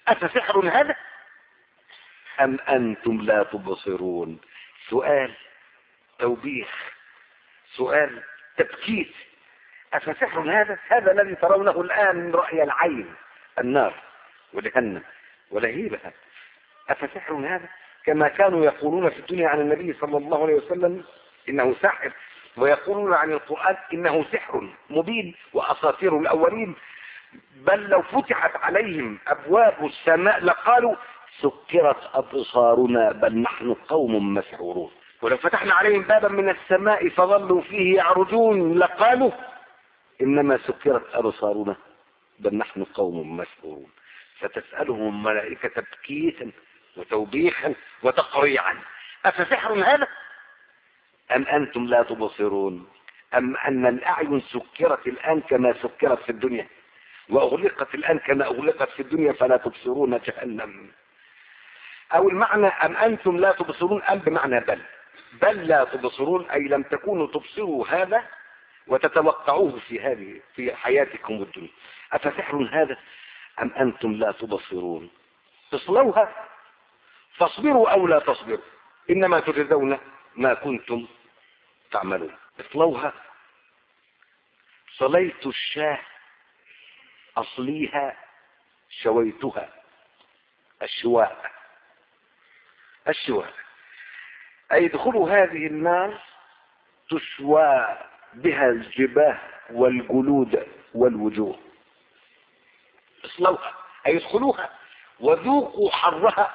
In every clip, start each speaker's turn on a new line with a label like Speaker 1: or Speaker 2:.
Speaker 1: أفسحر هذا أم أنتم لا تبصرون؟ سؤال توبيخ، سؤال تبكيت. أفسحر هذا؟ هذا الذي ترونه الآن رأي العين، النار وجهنم ولهيبها. أفسحر هذا؟ كما كانوا يقولون في الدنيا عن النبي صلى الله عليه وسلم إنه ساحر، ويقولون عن القرآن إنه سحر مبين وأساطير الأولين. بل لو فتحت عليهم أبواب السماء لقالوا سكرت أبصارنا بل نحن قوم مسحورون. ولو فتحنا عليهم بابا من السماء فظلوا فيه يعرجون لقالوا إنما سكرت أبصارنا بل نحن قوم مسحورون. فتسألهم الملائكة تبكيتا وتوبيخا وتقريعا: أفسحر هذا أم أنتم لا تبصرون؟ أم أن الأعين سكرت الآن كما سكرت في الدنيا، وأغلقت الآن كما أغلقت في الدنيا فلا تبصرون جهنم؟ أو المعنى أم أنتم لا تبصرون أم بمعنى بل لا تبصرون، أي لم تكونوا تبصروا هذا وتتوقعوه في حياتكم الدنيا. أفسحر هذا أم أنتم لا تبصرون؟ تصلوها فاصبروا أو لا تصبروا إنما تجزون ما كنتم تعملون. اصلوها. صليت الشاه أصليها شويتها. الشواء أي ادخلوا هذه النار تشوى بها الجباه والجلود والوجوه. اصلوها أي ادخلوها وذوقوا حرها.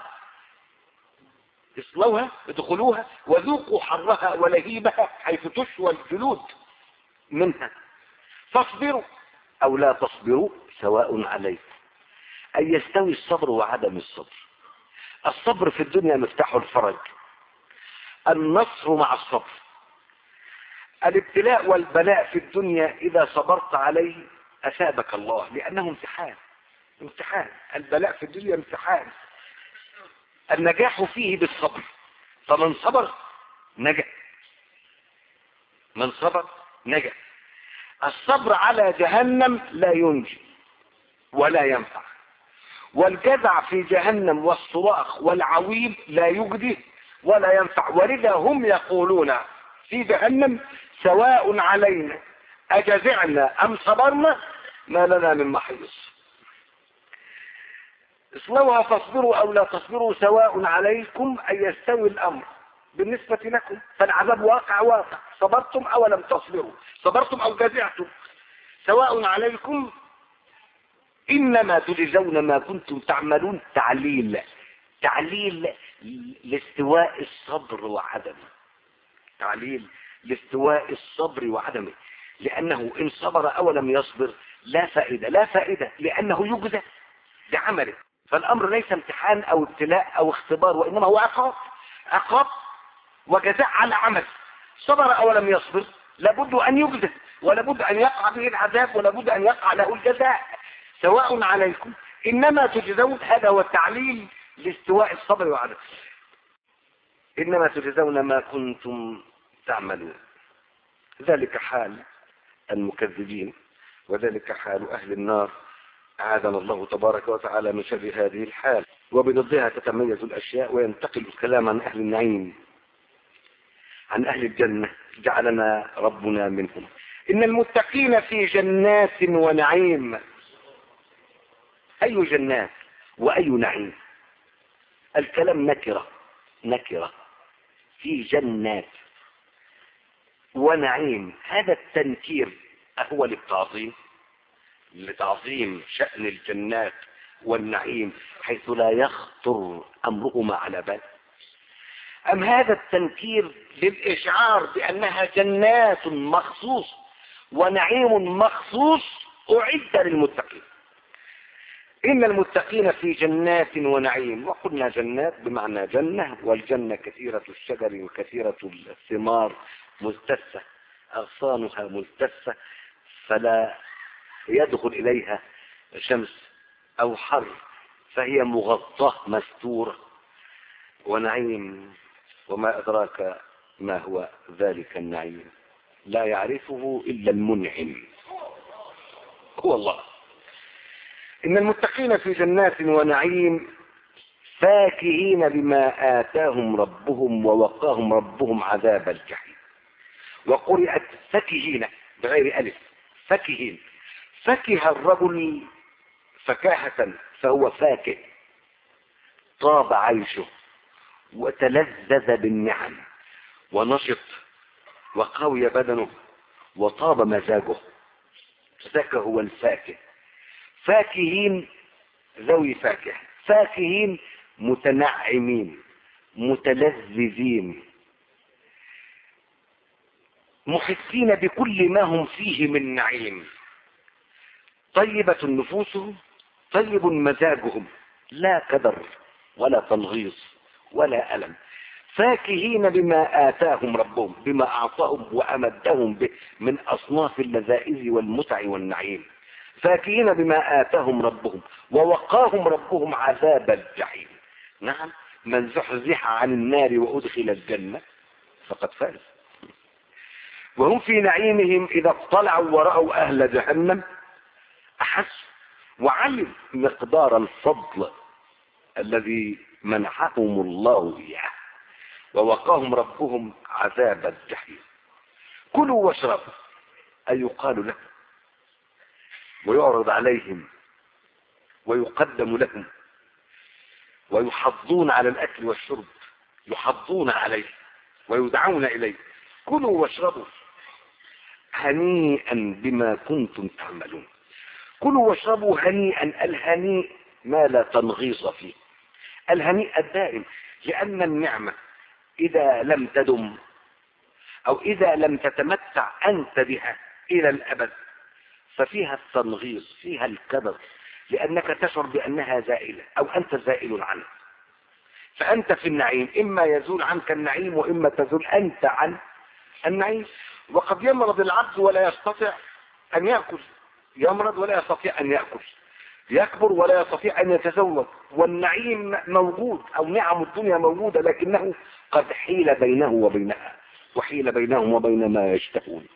Speaker 1: اصلوها ادخلوها وذوقوا حرها ولهيبها حيث تشوى الجلود منها. فاصبروا أو لا تصبروا سواء عليكم. أي يستوي الصبر وعدم الصبر. الصبر في الدنيا مفتاح الفرج، النصر مع الصبر. الابتلاء والبلاء في الدنيا إذا صبرت عليه أثابك الله، لأنه امتحان. البلاء في الدنيا امتحان، النجاح فيه بالصبر. فمن صبر نجا، من صبر نجا. الصبر على جهنم لا ينجي ولا ينفع، والجزع في جهنم والصراخ والعويل لا يجدي ولا ينفع. ولذا هم يقولون في جهنم سواء علينا أجزعنا أم صبرنا ما لنا من محيص. اصلوها فاصبروا أو لا تصبروا سواء عليكم، أي يستوي الأمر بالنسبة لكم. فالعذاب واقع، صبرتم أو لم تصبروا، صبرتم أو جزعتم، سواء عليكم إنما تجزون ما كنتم تعملون. تعليل لاستواء الصبر وعدمه. تعليل لاستواء الصبر وعدمه، لأنه إن صبر أو لم يصبر لا فائدة لأنه يجزى بعمله. فالأمر ليس امتحان أو ابتلاء أو اختبار، وإنما هو عقاب وجزاء على عمل. صبر أو لم يصبر لابد أن يجزى، ولابد أن يقع به العذاب، ولابد أن يقع له الجزاء. سواء عليكم إنما تجزون. هذا هو التعليل لاستواء الصبر وعدمه. إنما تجزون ما كنتم تعملون. ذلك حال المكذبين، وذلك حال أهل النار. أعاذنا الله تبارك وتعالى من شر هذه الحال. وبضدها تتميز الأشياء وينتقل الكلام عن أهل النعيم، عن أهل الجنة، جعلنا ربنا منهم. إن المتقين في جنات ونعيم. أي جنات وأي نعيم؟ الكلام نكرة في جنات ونعيم. هذا التنكير هو لتعظيم شأن الجنات والنعيم حيث لا يخطر أمرهما على بال، أم هذا التنكير للإشعار بأنها جنات مخصوص ونعيم مخصوص أعد للمتقين؟ إن المتقين في جنات ونعيم. وقلنا جنات بمعنى جنة، والجنة كثيرة الشجر وكثيرة الثمار ملتفة، أغصانها ملتفة فلا يدخل إليها شمس أو حر، فهي مغطاة مستورة. ونعيم وما أدراك ما هو ذلك النعيم، لا يعرفه إلا المنعم، هو الله. إن المتقين في جنات ونعيم فاكهين بما آتاهم ربهم ووقاهم ربهم عذاب الجحيم. وقرئت فكهين بغير ألف، فكهين. فكه الرجل فكاهة فهو فاكه، طاب عيشه وتلذذ بالنعم ونشط وقوي بدنه وطاب مزاجه، ذاك هو الفاكه. فاكهين ذوي فاكهة، فاكهين متنعمين متلذذين محسين بكل ما هم فيه من نعيم، طيبة نفوسهم طيب مزاجهم، لا كدر ولا تنغيص ولا ألم. فاكهين بما آتاهم ربهم، بما أعطاهم وأمدهم به من أصناف اللذائذ والمتع والنعيم. فاكهين بما آتاهم ربهم ووقاهم ربهم عذاب الجحيم. نعم، من زحزح عن النار وأدخل الجنة فقد فاز. وهم في نعيمهم إذا اطلعوا ورأوا أهل جهنم أحسوا وعلم مقدار الفضل الذي منحهم الله إياه، ووقاهم ربهم عذاب الجحيم. كلوا واشربوا، أي يقال لهم ويعرض عليهم ويقدم لهم ويحضون على الأكل والشرب، يحضون عليه ويدعون إليه. كلوا واشربوا هنيئا بما كنتم تعملون. كلوا واشربوا هنيئا، الهنيء ما لا تنغيص فيه، الهنيء الدائم، لأن النعمة إذا لم تدم أو إذا لم تتمتع أنت بها إلى الأبد ففيها التنغيص، فيها الكدر، لأنك تشعر بأنها زائلة أو أنت زائل عنها. فأنت في النعيم إما يزول عنك النعيم وإما تزول أنت عن النعيم. وقد يمرض العبد ولا يستطيع أن يأكل، يمرض ولا يستطيع أن يأكل، يكبر ولا يستطيع أن يتزوج، والنعيم موجود أو نعم الدنيا موجودة، لكنه قد حيل بينه وبينها وحيل بينهم وبين ما يشتهون.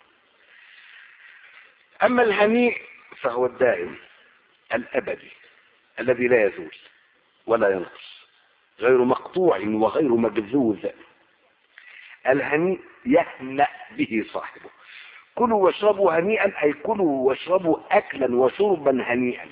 Speaker 1: أما الهنيء فهو الدائم الأبدي الذي لا يزول ولا ينقص، غير مقطوع وغير مجذوذ. الهنيء يهنأ به صاحبه. كلوا واشربوا هنيئا، أي كلوا واشربوا أكلا وشربا هنيئا.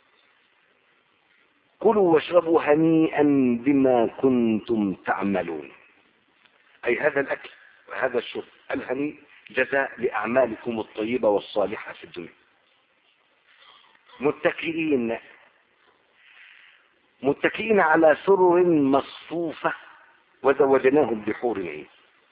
Speaker 1: كلوا واشربوا هنيئا بما كنتم تعملون، أي هذا الأكل وهذا الشرب الهنيء جزاء لأعمالكم الطيبة والصالحة في الدنيا. متكئين على سرر مصفوفة وزوجناهم بحور عين.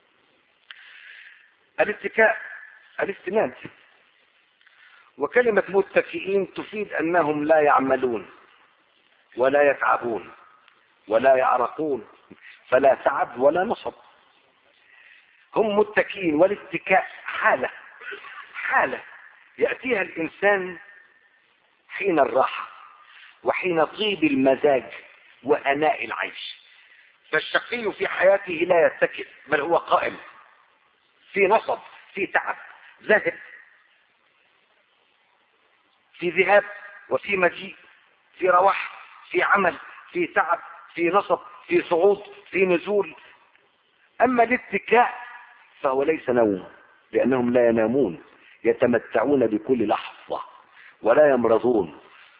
Speaker 1: الاتكاء الاستناد، وكلمة متكئين تفيد أنهم لا يعملون ولا يتعبون ولا يعرقون، فلا تعب ولا نصب، هم متكئين. والاتكاء حالة يأتيها الإنسان حين الراحة وحين طيب المزاج وهناء العيش. فالشقي في حياته لا يتكئ بل هو قائم في نصب، في تعب، ذاهب في ذهاب وفي مجيء، في رواح، في عمل، في تعب، في نصب، في صعود، في نزول. أما الاتكاء فهو ليس نوم، لأنهم لا ينامون، يتمتعون بكل لحظة ولا يمرضون.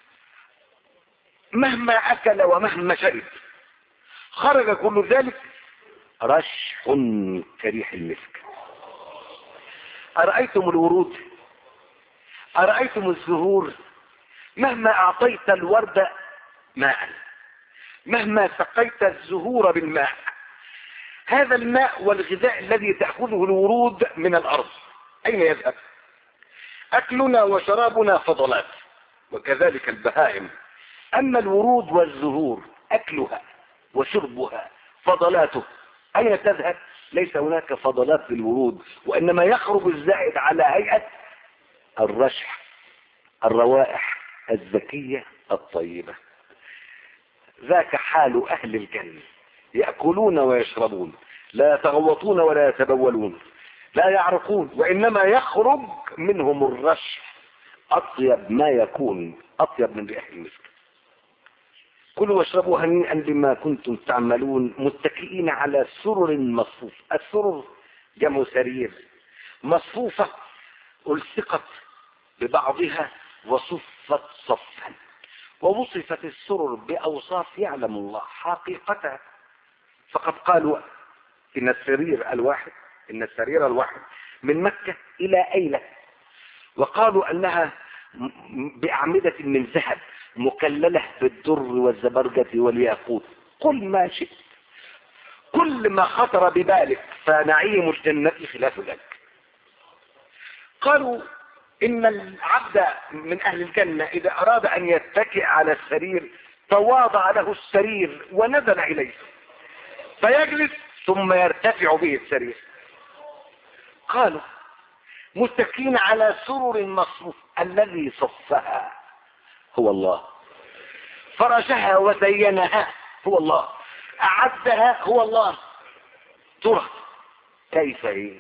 Speaker 1: مهما أكل ومهما شرب خرج كل ذلك رشح كريح المسك. أرأيتم الورود، أرأيتم الزهور، مهما أعطيت الورد ماء، مهما سقيت الزهور بالماء، هذا الماء والغذاء الذي تأخذه الورود من الأرض أين يذهب؟ أكلنا وشرابنا فضلات، وكذلك البهائم. أما الورود والزهور أكلها وشربها فضلاته أين تذهب؟ ليس هناك فضلات للورود، وإنما يخرج الزائد على هيئة الرشح، الروائح الزكية الطيبة. ذاك حال أهل الجنة، يأكلون ويشربون، لا يتغوطون ولا يتبولون، لا يعرقون، وإنما يخرج منهم الرشح أطيب ما يكون، أطيب من ريح المسك. كلوا واشربوا هنيئا بما كنتم تعملون متكئين على سرر مصفوف. السرر جمع سرير، مصفوفة ألصقت ببعضها وصفت صفا، ووصفت السرر بأوصاف يعلم الله حقيقتها. فقد قالوا إن السرير الواحد من مكة إلى أيلة، وقالوا أنها بأعمدة من ذهب مكللة بالدر والزبرجة والياقوت. قل ما شئت، كل ما خطر ببالك، فنعيم الجنة خلاف ذلك. قالوا إن العبد من أهل الجنة إذا أراد أن يتكئ على السرير تواضع له السرير ونزل إليه فيجلس ثم يرتفع به السرير. قالوا متكئين على سرر مصفوف، الذي صفها هو الله، فرشها وزينها هو الله، أعدها هو الله. ترى كيف هي؟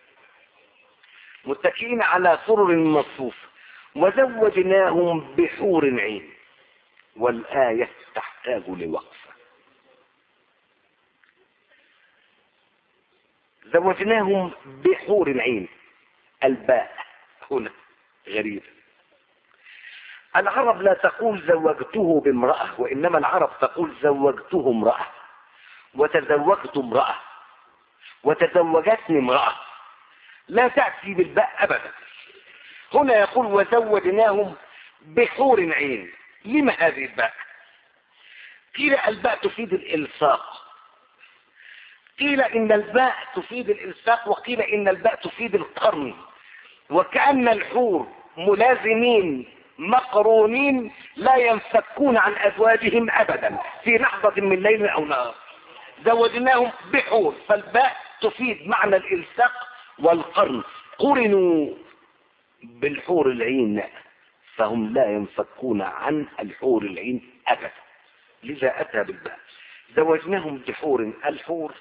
Speaker 1: متكئين على سرر مصفوف وزوجناهم بحور عين. والآية تحتاج لوقفة. زوجناهم بحور عين، الباء هنا غريب. العرب لا تقول زوجته بامرأة، وإنما العرب تقول زوجته امرأة، وتزوجت امرأة، وتزوجتني امرأة، لا تأتي بالباء أبدا. هنا يقول وزوجناهم بحور عين. لما هذه الباء؟ قيل الباء تفيد الإلصاق، قيل إن الباء تفيد الإلصاق، وقيل إن الباء تفيد القرن، وكأن الحور ملازمين مقرونين لا ينفكون عن أزواجهم أبدا في لحظة من ليل أو نهار. زوجناهم بحور، فالباء تفيد معنى الإلصاق والقرن، قرنوا بالحور العين فهم لا ينفكون عن الحور العين أبدا، لذا أتى بالباء. زوجناهم بحور، الحور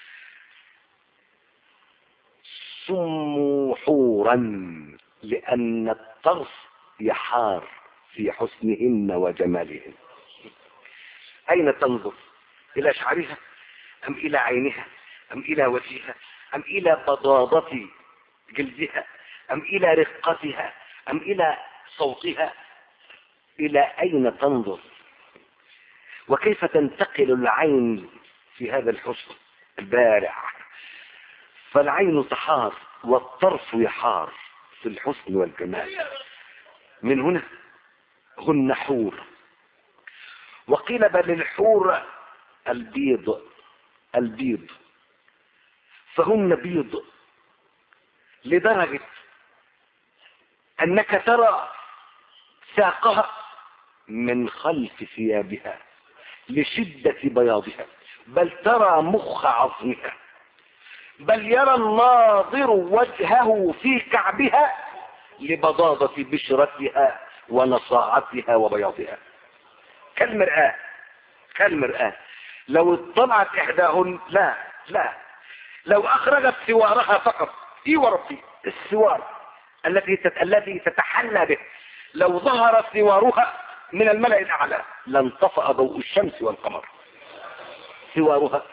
Speaker 1: سموا حورا لأن الطرف يحار في حسنهن وجمالهن. أين تنظر؟ إلى شعرها أم إلى عينها أم إلى وجهها أم إلى بضاضة جلدها أم إلى رقتها أم إلى صوتها؟ إلى أين تنظر؟ وكيف تنتقل العين في هذا الحسن البارع؟ فالعين تحار والطرف يحار في الحسن والجمال. من هنا هن حور. وقيل بل الحور البيض فهن بيض لدرجة أنك ترى ساقها من خلف ثيابها لشدة بياضها، بل ترى مخ عظمها، بل يرى الناظر وجهه في كعبها لبضاضة بشرتها ونصاعتها وبياضها. كالمرآة لو اطلعت إحداهن لا لو أخرجت سوارها فقط، إي وربي السوار التي تتحلى به، لو ظهر سوارها من الملأ الأعلى لانطفأ ضوء الشمس والقمر. سوارها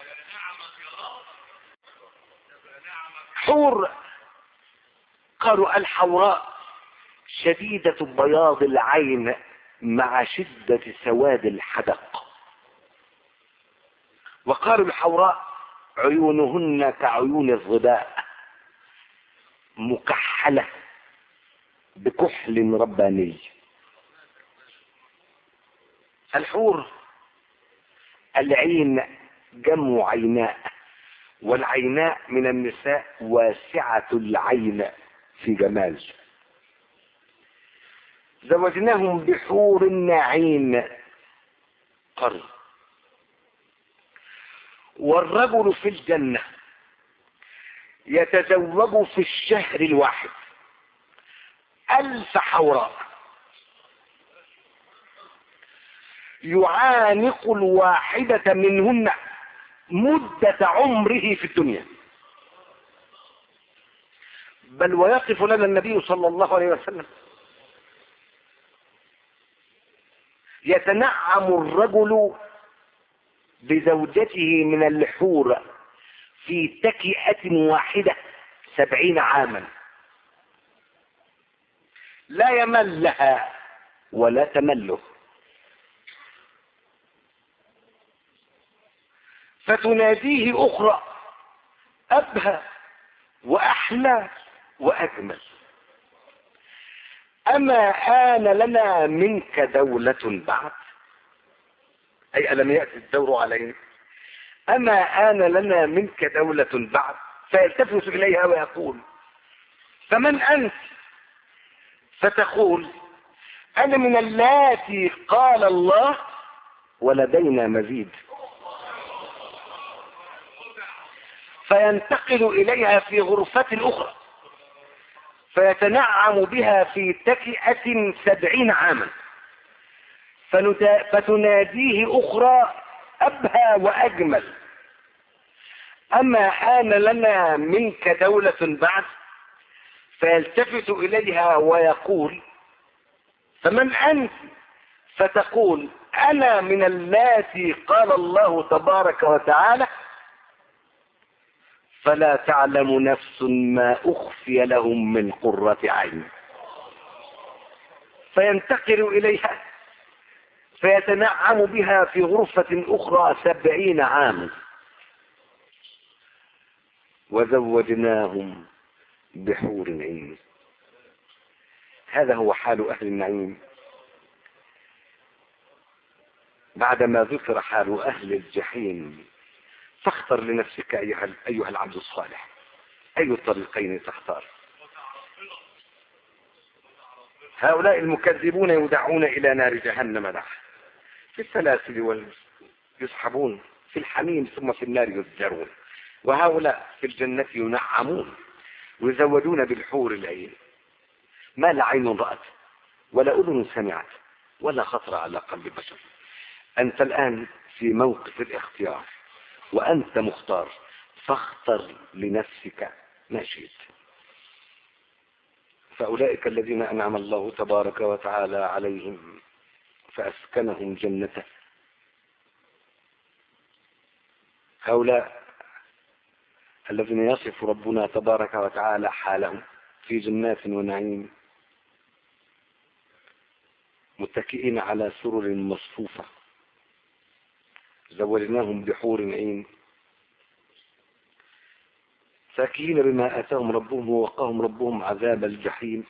Speaker 1: حور. قالوا الحوراء شديدة بياض العين مع شدة سواد الحدق. وقالوا الحوراء عيونهن كعيون الظباء مكحلة بكحل رباني. الحور العين جمع عيناء، والعيناء من النساء واسعة العين في جمال. زوجناهم بحور نعين قرن. والرجل في الجنة يتزوج في الشهر الواحد 1000 حوراء، يعانق الواحدة منهن مدة عمره في الدنيا. بل ويقف لنا النبي صلى الله عليه وسلم يتنعم الرجل بزوجته من الحور في تكئة واحدة 70 عاما، لا يمل لها ولا تمله، فتناديه أخرى أبهى وأحلى وأجمل: أما آن لنا منك دولة بعد؟ أي ألم يأتي الدور علينا؟ أما آن لنا منك دولة بعد؟ فيلتفت إليها ويقول: فمن أنت؟ فتقول: أنا من اللاتي قال الله ولدينا مزيد. فينتقل إليها في غرفة أخرى فيتنعم بها في تكئة 70 عاما، فتناديه أخرى أبهى وأجمل: أما آن لنا منك دولة بعد؟ فيلتفت إليها ويقول: فمن أنت؟ فتقول: أنا من اللاتي قال الله تبارك وتعالى فلا تعلم نفس ما أخفي لهم من قرة عين. فينتقل إليها فيتنعم بها في غرفة أخرى 70 عاما. وزوجناهم بحور عين. هذا هو حال أهل النعيم. بعدما ذكر حال أهل الجحيم فاختر لنفسك أيها العبد الصالح، أي الطريقين تختار؟ هؤلاء المكذبون يدعون إلى نار جهنم دعا، في السلاسل ويسحبون في الحميم ثم في النار يزجرون، وهؤلاء في الجنة ينعمون ويزودون بالحور العين، ما لا عين رأت ولا أذن سمعت ولا خطر على قلب بشر. أنت الآن في موقف الاختيار وأنت مختار، فاختر لنفسك ما شئت. فأولئك الذين أنعم الله تبارك وتعالى عليهم فأسكنهم جنته. هؤلاء الذين يصف ربنا تبارك وتعالى حالهم في جنات ونعيم متكئين على سرر مصفوفة، زوجناهم بحور عين، فاكهين بما آتاهم ربهم ووقاهم ربهم عذاب الجحيم.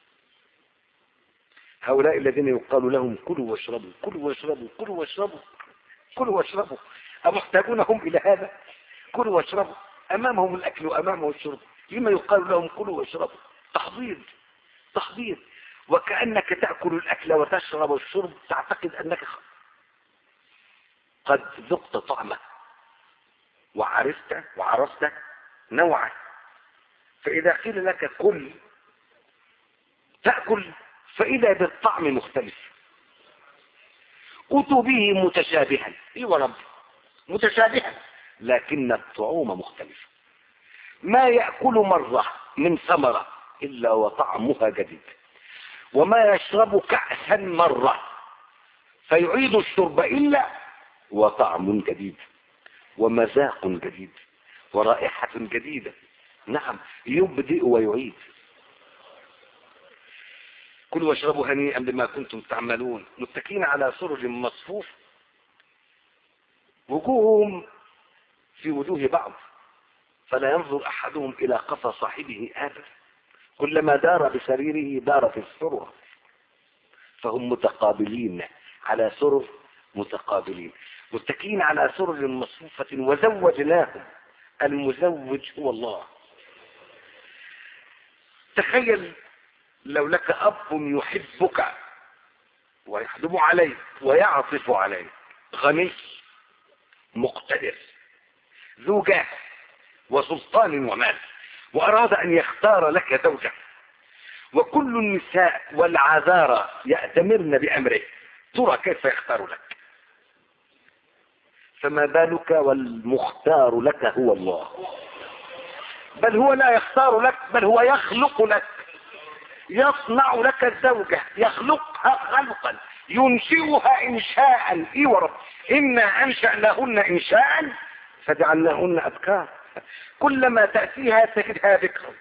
Speaker 1: هؤلاء الذين يقال لهم كلوا واشربوا كلوا واشربوا كلوا واشربوا كلوا واشربوا، أمحتاجونهم إلى هذا؟ كلوا واشربوا، أمامهم الأكل وأمامهم الشرب، لما يقال لهم كلوا واشربوا؟ تحضير تحضير، وكأنك تأكل الأكل وتشرب الشرب تعتقد أنك قد ذقت طعمه وعرفت نوعه. فإذا قيل لك كل تأكل فإذا بالطعم مختلف، أتوا به متشابها، ايوه رب متشابها، لكن الطعوم مختلف. ما يأكل مرة من ثمرة إلا وطعمها جديد، وما يشرب كأسا مرة فيعيد الشرب إلا وطعم جديد ومذاق جديد ورائحة جديدة. نعم، يبدئ ويعيد. كلوا واشربوا هنيئا بما كنتم تعملون، متكئين على سرر مصفوف، وجوههم في وجوه بعض، فلا ينظر أحدهم إلى قفا صاحبه أبدا، كلما دار بسريره دار في السرر، فهم متقابلين على سرر متقابلين، متكئين على سرر مصفوفة. وزوجناهم، المزوج هو الله. تخيل لو لك أب يحبك ويحلم عليك ويعطف عليك، غني مقتدر ذو جاه وسلطان ومال، وأراد أن يختار لك زوجة، وكل النساء والعذارى يأتمرن بأمره، ترى كيف يختار لك؟ فما بالك والمختار لك هو الله؟ بل هو لا يختار لك، بل هو يخلق لك، يصنع لك الزوجة، يخلقها خلقا ينشئها انشاء. اي ورب، انا انشأناهن انشاء فجعلناهن ابكار. كلما تأتيها تجدها بكرا،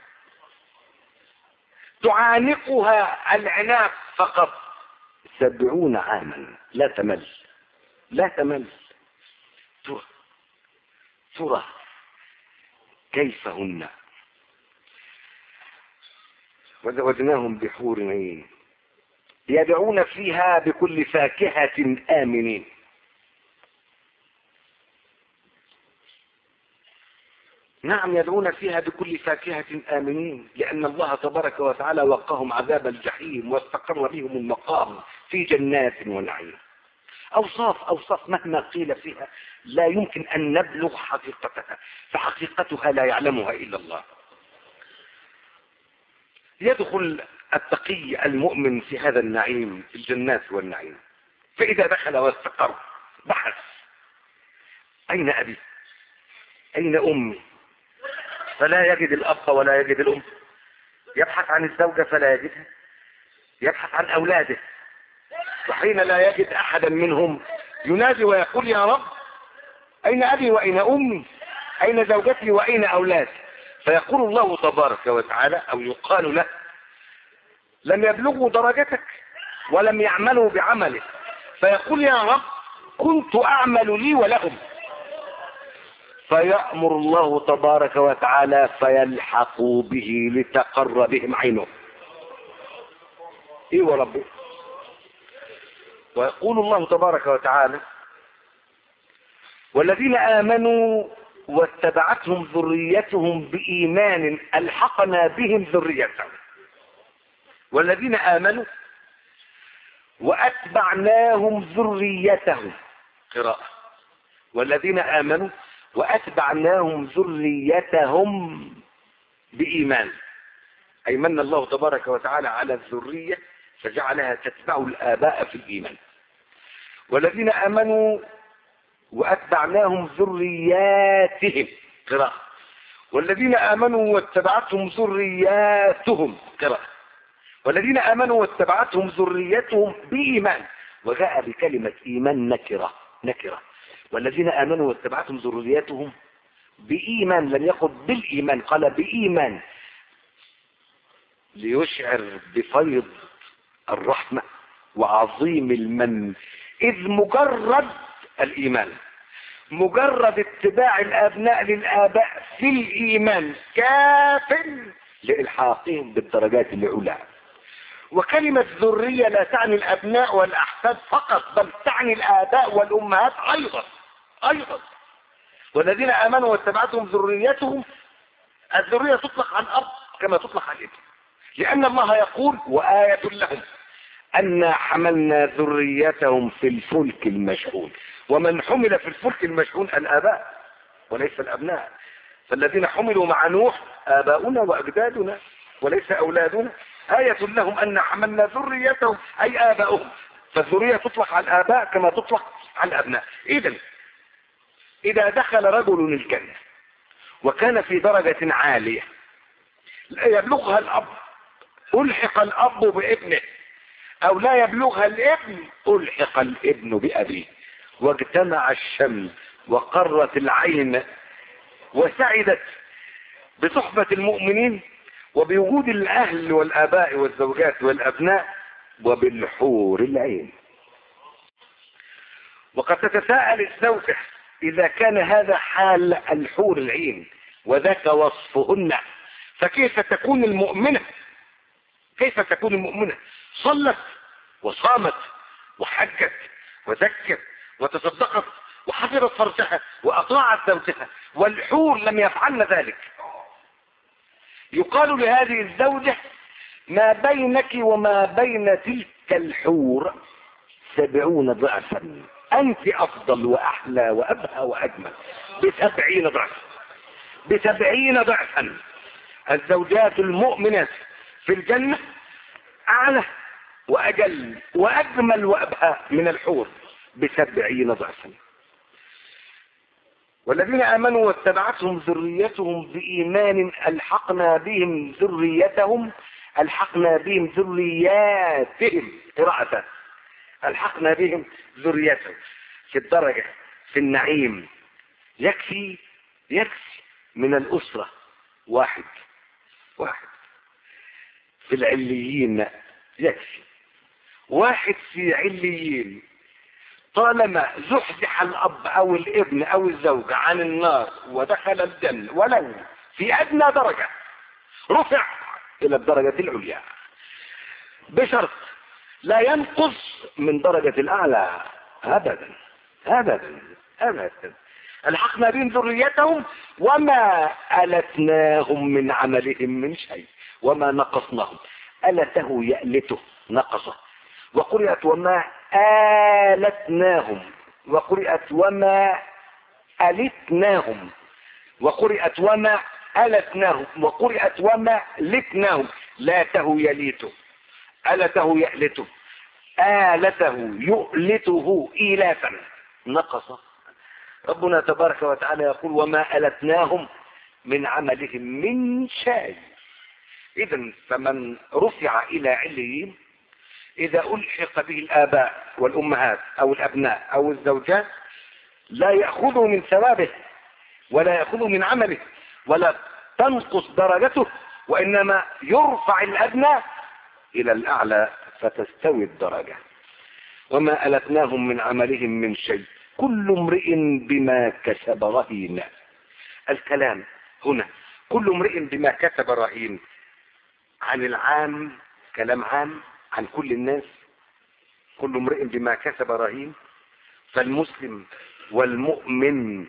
Speaker 1: تعانقها العناق فقط 70 عاما لا تمل، لا تمل. ترى كيف هن؟ وزوجناهم بحور عين يدعون فيها بكل فاكهة آمنين. نعم، يدعون فيها بكل فاكهة آمنين، لأن الله تبارك وتعالى وقاهم عذاب الجحيم واستقر بهم المقام في جنات ونعيم. أوصاف مهما قيل فيها لا يمكن أن نبلغ حقيقتها، فحقيقتها لا يعلمها إلا الله. يدخل التقي المؤمن في هذا النعيم، في الجنات والنعيم، فإذا دخل واستقر بحث: أين أبي؟ أين أمي؟ فلا يجد الأب ولا يجد الأم. يبحث عن الزوجة فلا يجدها، يبحث عن أولاده، وحين لا يجد أحدا منهم ينادي ويقول: يا رب، أين أبي وأين أمي؟ أين زوجتي وأين أولادي؟ فيقول الله تبارك وتعالى، أو يقال له: لم يبلغوا درجتك ولم يعملوا بعملك. فيقول: يا رب، كنت أعمل لي ولهم. فيأمر الله تبارك وتعالى فيلحقوا به لتقر بهم عينه. ايه وربه. ويقول الله تبارك وتعالى: والذين آمنوا واتبعتهم ذريتهم بإيمان ألحقنا بهم ذريتهم. والذين آمنوا وأتبعناهم ذريتهم، قراءة: والذين آمنوا وأتبعناهم ذريتهم بإيمان، أي من الله تبارك وتعالى على الذرية فجعلها تتبع الآباء في الإيمان. والذين آمنوا وأتبعناهم ذرياتهم، قراءة: والذين آمنوا واتبعتهم ذرياتهم، قراءة: والذين آمنوا واتبعتهم ذريتهم بإيمان. وجاء بكلمة إيمان نكرة. والذين آمنوا واتبعتهم ذريتهم بإيمان، لم يقل بالإيمان، قال بإيمان، ليشعر بفيض الرحمة وعظيم المن. إذ مجرد الإيمان، مجرد اتباع الأبناء للآباء في الإيمان كاف لإلحاقهم بالدرجات العلى. وكلمة ذرية لا تعني الأبناء والأحفاد فقط، بل تعني الآباء والأمهات أيضا. والذين آمنوا واتبعتهم ذريتهم، الذرية تطلق عن أب كما تطلق عن ابن، لأن الله يقول: وآية لهم أنا حملنا ذريتهم في الفلك المشحون. ومن حمل في الفلك المشحون الآباء وليس الأبناء. فالذين حملوا مع نوح آباؤنا وأجدادنا وليس أولادنا. آية لهم أن حملنا ذريتهم أي آباؤهم. فالذرية تطلق على الآباء كما تطلق على الأبناء. إذا دخل رجل الجنة وكان في درجة عالية لا يبلغها الأب، ألحق الأب بابنه، أو لا يبلغها الابن، ألحق الابن بأبيه، واجتمع الشمل وقرت العين وسعدت بصحبة المؤمنين وبوجود الأهل والآباء والزوجات والأبناء وبالحور العين. وقد تتساءل الزوجة: إذا كان هذا حال الحور العين وذاك وصفهن، فكيف تكون المؤمنة؟ كيف تكون المؤمنة صلت وصامت وحجت وزكت وتصدقت وحفظت فرجها وأطاعت زوجها، والحور لم يفعلن ذلك؟ يقال لهذه الزوجة: ما بينك وما بين تلك الحور 70 ضعفا، أنت أفضل وأحلى وأبهى وأجمل ب70 ضعفا، ب70 ضعفا. الزوجات المؤمنات في الجنة أعلى وأجل وأجمل وأبهى من الحور ب70 ضعفا. والذين آمنوا واتبعتهم ذريتهم بإيمان ألحقنا بهم ذريتهم، ألحقنا بهم ذرياتهم، قراءة ألحقنا بهم ذريتهم في الدرجة في النعيم. يكفي من الأسرة واحد في العليين، يكفي واحد في عليين. طالما زحزح الأب أو الابن أو الزوج عن النار ودخل الجنة ولو في أدنى درجة، رفع إلى الدرجة العليا بشرط لا ينقص من درجة الأعلى أبدا أبدا أبدا. ألحقنا بهم ذريتهم وما ألتناهم من عملهم من شيء وما نقصناهم. ألته يألته نقصه، وقرئت وما آلتناهم، وقرئت وما ألتناهم، وقرئت وما ألتناهم، وقرئت وما لتناهم. لاته يليته، ألته يألته، آلته يؤلته إيلافا نقص. ربنا تبارك وتعالى يقول وما ألتناهم من عملهم من شيء. إذن فمن رفع إلى عليين إذا ألحق به الآباء والأمهات أو الأبناء أو الزوجات لا يأخذوا من ثوابه ولا يأخذوا من عمله ولا تنقص درجته، وإنما يرفع الأدنى إلى الأعلى فتستوي الدرجة. وما ألتناهم من عملهم من شيء كل امرئ بما كسب رهين. الكلام هنا كل امرئ بما كسب رهين عن العام، كلام عام عن كل الناس. كل امرئ بما كسب رهين. فالمسلم والمؤمن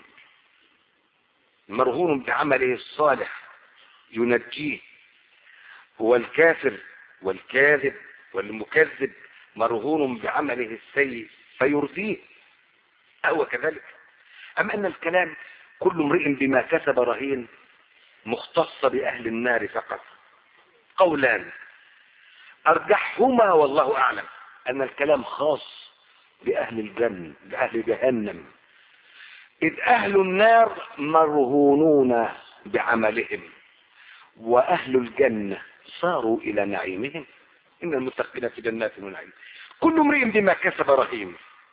Speaker 1: مرهون بعمله الصالح ينجيه، والكافر والكاذب والمكذب مرهون بعمله السيء فيرضيه. أو كذلك. أما أن الكلام كل امرئ بما كسب رهين مختص بأهل النار فقط. قولان أرجحهما والله أعلم أن الكلام خاص بأهل الجنة بأهل جهنم، إذ أهل النار مرهونون بعملهم وأهل الجنة صاروا إلى نعيمهم. إن المتقين في جنات ونعيم. كل امرئ بما كسب رهين.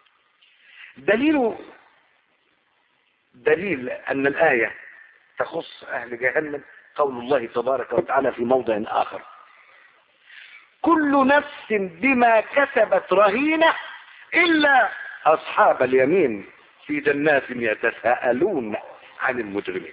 Speaker 1: دليل أن الآية تخص أهل جهنم قول الله تبارك وتعالى في موضع آخر كل نفس بما كسبت رهينة إلا أصحاب اليمين في جنات يتساءلون عن المجرمين.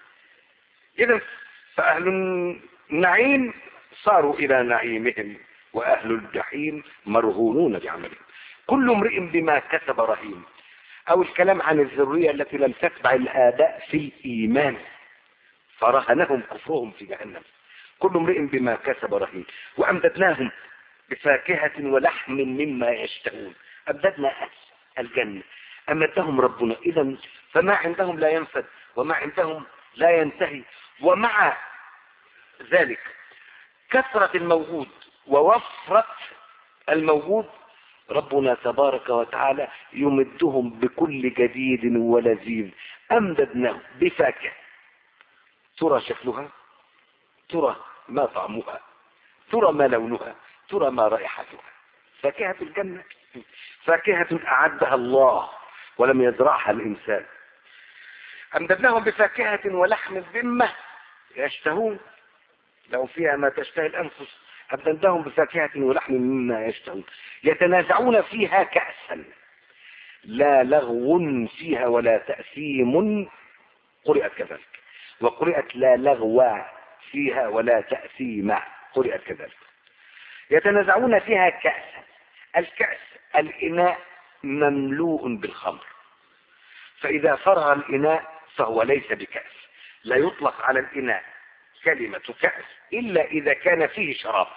Speaker 1: إذن فأهل النعيم صاروا إلى نعيمهم وأهل الجحيم مرهونون بعملهم. كل امرئ بما كسب رهين. أو الكلام عن الذرية التي لم تتبع الآباء في الإيمان فرهنهم كفرهم في جهنم. كل امرئ بما كسب رهين. وأمددناهم بفاكهة ولحم مما يشتهون. أمددنا الجنة، أمدهم ربنا. إذن فما عندهم لا ينفد وما عندهم لا ينتهي. ومع ذلك كثرة الموجود ووفرة الموجود ربنا تبارك وتعالى يمدهم بكل جديد ولذيذ. أمددناهم بفاكهة ترى شكلها، ترى ما طعمها، ترى ما لونها، ترى ما رائحتها. فاكهة الجنة فاكهة أعدها الله ولم يزرعها الإنسان. أمددناهم بفاكهة ولحم الذمة يشتهون لهم فيها ما تشتهي الأنفس. أمددناهم بفاكهة ولحم مما يشتهون. يتنازعون فيها كأسا لا لغو فيها ولا تأثيم. قرئت كذلك. وقرئت لا لغو فيها ولا تأثيم. قرئت كذلك. يتنازعون فيها كأسا. الكأس الإناء مملوء بالخمر، فإذا فرغ الإناء فهو ليس بكأس. لا يطلق على الإناء كلمة كأس إلا إذا كان فيه شراب.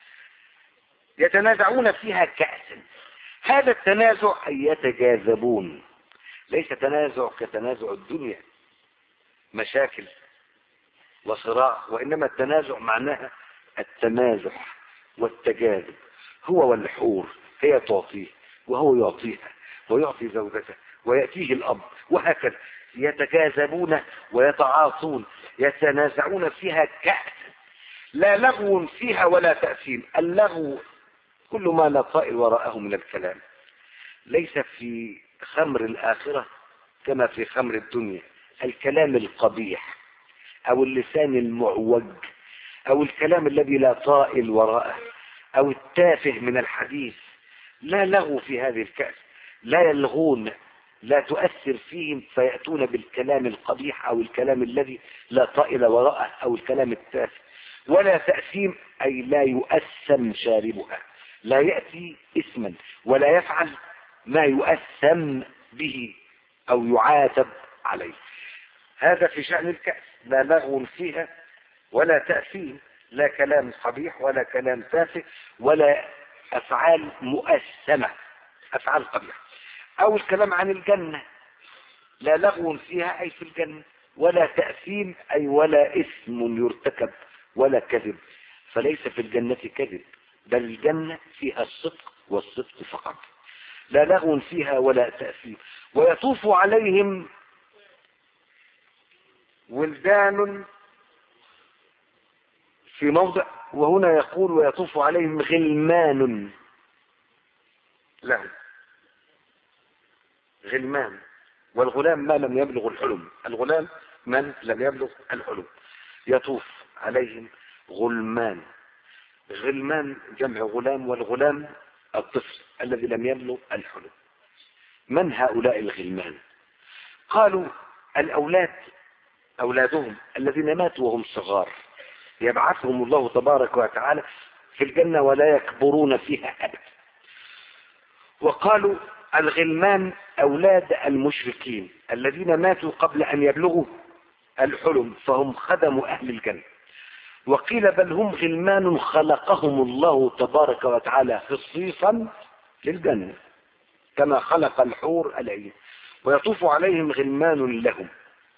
Speaker 1: يتنازعون فيها كأسا. هذا التنازع أن يتجاذبون، ليس تنازع كتنازع الدنيا مشاكل وصراع، وإنما التنازع معناها التمازح والتجاذب. هو والحور، هي تعطيه وهو يعطيها ويعطي زوجته ويأتيه الأب، وهكذا يتجاذبون ويتعاطون. يتنازعون فيها كأس لا لغو فيها ولا تأثيم. اللغو كل ما لا طائل وراءه من الكلام. ليس في خمر الآخرة كما في خمر الدنيا الكلام القبيح أو اللسان المعوج أو الكلام الذي لا طائل وراءه أو التافه من الحديث. لا لغو في هذه الكأس، لا يلغون، لا تؤثر فيهم فيأتون بالكلام القبيح أو الكلام الذي لا طائل وراءه أو الكلام التافه. ولا تأثيم أي لا يؤثم شاربها، لا يأتي اسما ولا يفعل ما يؤثم به أو يعاتب عليه. هذا في شأن الكأس، لا لغو فيها ولا تأثيم، لا كلام قبيح ولا كلام تافه ولا أفعال مؤثمة، أفعال قبيحة. أو الكلام عن الجنة، لا لغو فيها أي في الجنة، ولا تأثيم أي ولا إثم يرتكب ولا كذب، فليس في الجنة كذب، بل الجنة فيها الصدق والصدق فقط، لا لغو فيها ولا تأثيم. ويطوف عليهم ولدان في موضع، وهنا يقول ويطوف عليهم غلمان لهم، غلمان، والغلام ما لم يبلغ الحلم، الغلام من لم يبلغ الحلم. يطوف عليهم غلمان، غلمان جمع غلام، والغلام الطفل الذي لم يبلغ الحلم. من هؤلاء الغلمان؟ قالوا الأولاد، أولادهم الذين ماتوا وهم صغار يبعثهم الله تبارك وتعالى في الجنة ولا يكبرون فيها أبدا. وقالوا الغلمان أولاد المشركين الذين ماتوا قبل أن يبلغوا الحلم فهم خدموا أهل الجنة. وقيل بل هم غلمان خلقهم الله تبارك وتعالى خصيصا للجنة كما خلق الحور العين. ويطوف عليهم غلمان لهم،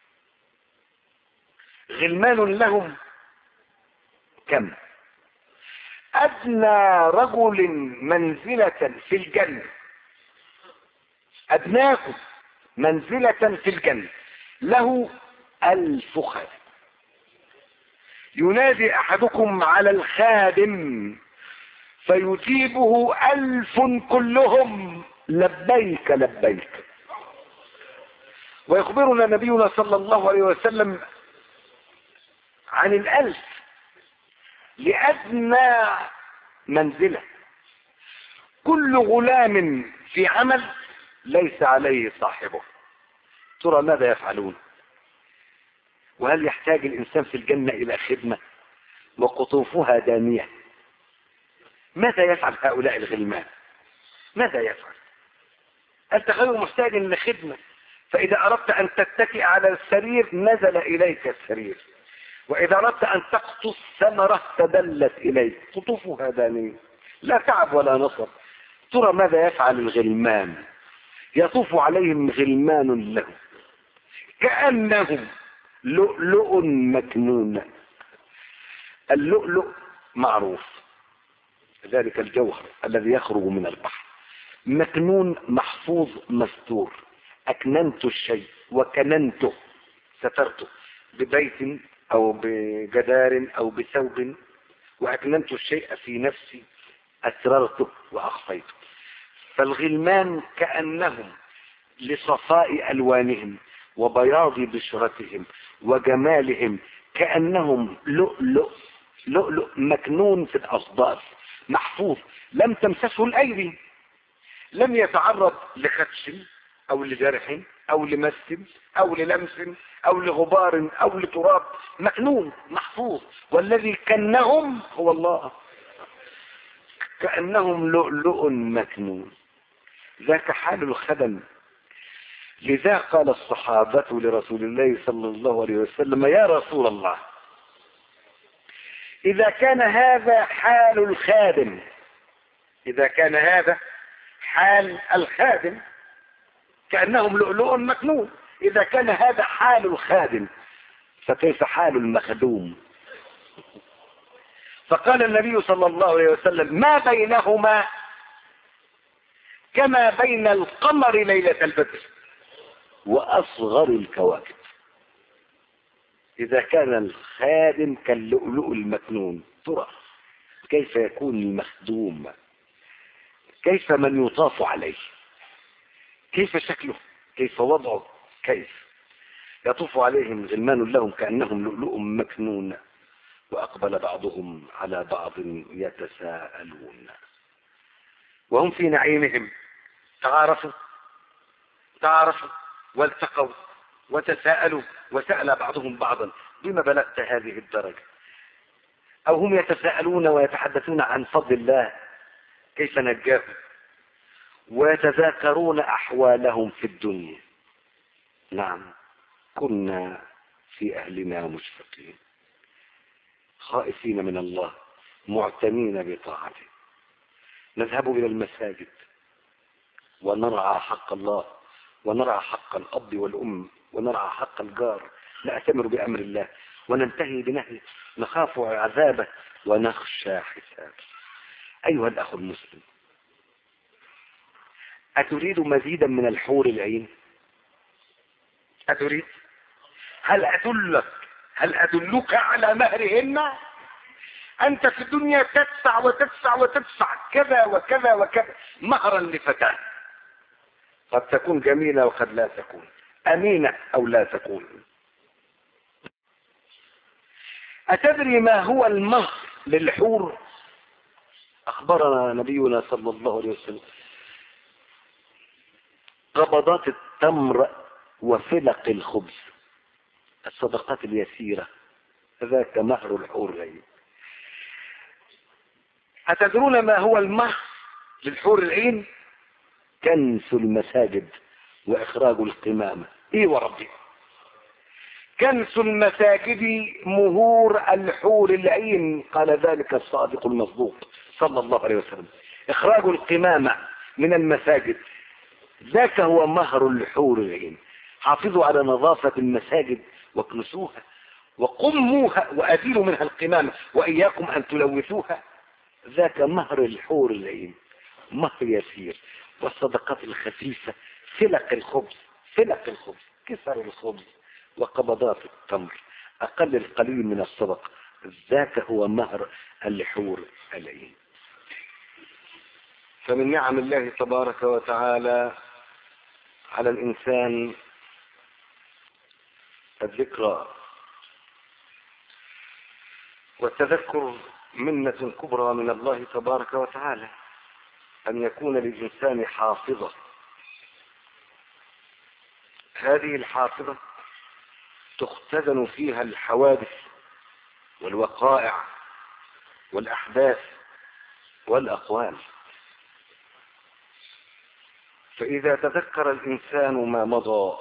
Speaker 1: غلمان لهم كم؟ أدنى رجل منزلة في الجنة، أدناكم منزلة في الجنة له 1000 خادم. ينادي أحدكم على الخادم فيجيبه 1000 كلهم لبيك لبيك. ويخبرنا نبينا صلى الله عليه وسلم عن 1000 لأدنى منزلة. كل غلام في عمل ليس عليه صاحبه. ترى ماذا يفعلون؟ وهل يحتاج الإنسان في الجنة إلى خدمة وقطوفها دانية؟ ماذا يفعل هؤلاء الغلمان؟ ماذا يفعل؟ أنت غير محتاج لخدمة، فإذا أردت أن تتكئ على السرير نزل إليك السرير، وإذا أردت أن تقطف ثمرة تدلت إليك، قطوفها دانية لا تعب ولا نصب. ترى ماذا يفعل الغلمان؟ يطوف عليهم غلمان لهم كأنهم لؤلؤ مكنون. اللؤلؤ معروف، ذلك الجوهر الذي يخرج من البحر. مكنون محفوظ مستور. أكننت الشيء وكننته، سترته ببيت أو بجدار أو بثوب، وأكننت الشيء في نفسي، أسررته وأخفيته. فالغلمان كأنهم لصفاء ألوانهم وبياض بشرتهم وجمالهم كأنهم لؤلؤ، لؤلؤ مكنون في الأصداف محفوظ لم تمسسه الأيدي، لم يتعرض لخدش أو لجرح أو لمس أو للمس أو لغبار أو لتراب، مكنون محفوظ. والذي كنهم هو الله، كأنهم لؤلؤ مكنون. ذاك حال الخدم. لذا قال الصحابة لرسول الله صلى الله عليه وسلم يا رسول الله إذا كان هذا حال الخادم، إذا كان هذا حال الخادم كأنهم لؤلؤ مكنون، إذا كان هذا حال الخادم فكيف حال المخدوم؟ فقال النبي صلى الله عليه وسلم ما بينهما كما بين القمر ليلة البدر وأصغر الكواكب. إذا كان الخادم كاللؤلؤ المكنون، ترى كيف يكون المخدوم؟ كيف من يطاف عليه؟ كيف شكله؟ كيف وضعه؟ كيف؟ يطوف عليهم غلمان لهم كأنهم لؤلؤ مكنون وأقبل بعضهم على بعض يتساءلون وهم في نعيمهم. تعارفوا والتقوا وتساءلوا وسأل بعضهم بعضا بما بلغت هذه الدرجة، أو هم يتساءلون ويتحدثون عن فضل الله كيف نجاهم، ويتذاكرون أحوالهم في الدنيا. نعم، كنا في أهلنا مشفقين خائفين من الله معتنين بطاعته، نذهب إلى المساجد ونرعى حق الله ونرعى حق الأب والأم ونرعى حق الجار، نأتمر بأمر الله وننتهي بنهيه، نخاف عذابه ونخشى حسابه. أيها الأخ المسلم، أتريد مزيدا من الحور العين؟ أتريد؟ هل أدلك على مهرهن؟ أنت في الدنيا تدفع وتدفع وتدفع كذا وكذا وكذا مهرا لفتاة، قد تكون جميلة وقد لا تكون، أمينة أو لا تكون. أتدري ما هو المهر للحور؟ أخبرنا نبينا صلى الله عليه وسلم: قبضات التمر وفلق الخبز، الصدقات اليسيرة، ذاك مهر الحور العين. أتدرون ما هو المهر للحور العين؟ كنس المساجد وإخراج القمامة. إيه وربي، كنس المساجد مهور الحور العين، قال ذلك الصادق المصدوق صلى الله عليه وسلم. إخراج القمامة من المساجد ذاك هو مهر الحور العين. حافظوا على نظافة المساجد واكنسوها وقموها وأزيلوا منها القمامة وإياكم أن تلوثوها، ذاك مهر الحور العين، مهر يسير. والصدقات الخفيفة، فلق الخبز، كسر الخبز وقبضات التمر، أقل القليل من الصدقة، ذاك هو مهر الحور العين. فمن نعم الله تبارك وتعالى على الإنسان الذكرى والتذكر، منة كبرى من الله تبارك وتعالى أن يكون للإنسان حافظة. هذه الحافظة تختزن فيها الحوادث والوقائع والأحداث والأقوال، فإذا تذكر الإنسان ما مضى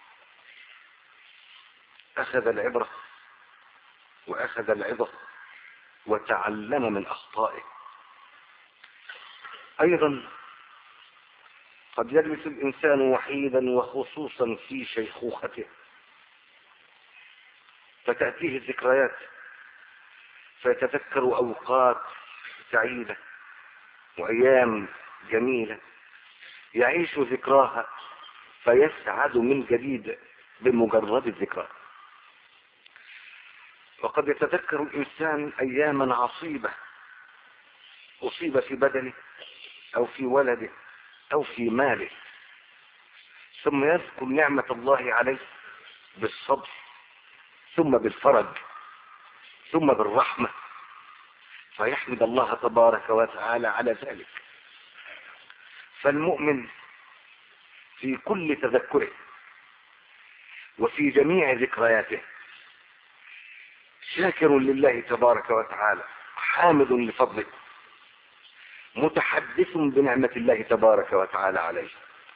Speaker 1: أخذ العبرة وأخذ العظة وتعلم من أخطائه. أيضا قد يجلس الإنسان وحيدا وخصوصا في شيخوخته، فتأتيه الذكريات فيتذكر أوقات سعيدة وأيام جميلة يعيش ذكراها فيسعد من جديد بمجرد الذكرى. وقد يتذكر الإنسان أياما عصيبة أصيب في بدنه أو في ولده أو في ماله، ثم يذكر نعمة الله عليه بالصبر ثم بالفرج ثم بالرحمة، فيحمد الله تبارك وتعالى على ذلك. فالمؤمن في كل تذكره وفي جميع ذكرياته شاكر لله تبارك وتعالى، حامد لفضله، متحدث بنعمة الله تبارك وتعالى عليه.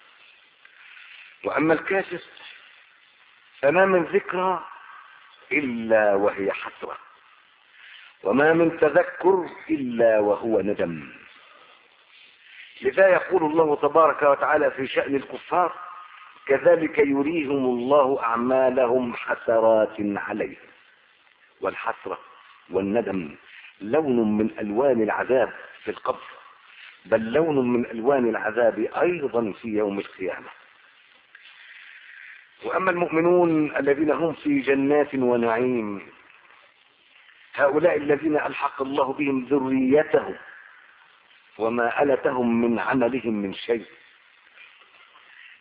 Speaker 1: وأما الكافر فما من ذكرى إلا وهي حسرة، وما من تذكر إلا وهو ندم. لذا يقول الله تبارك وتعالى في شأن الكفار: كذلك يريهم الله أعمالهم حسرات عليهم. والحسرة والندم لون من ألوان العذاب في القبر، بل لون من ألوان العذاب أيضا في يوم القيامة. وأما المؤمنون الذين هم في جنات ونعيم، هؤلاء الذين ألحق الله بهم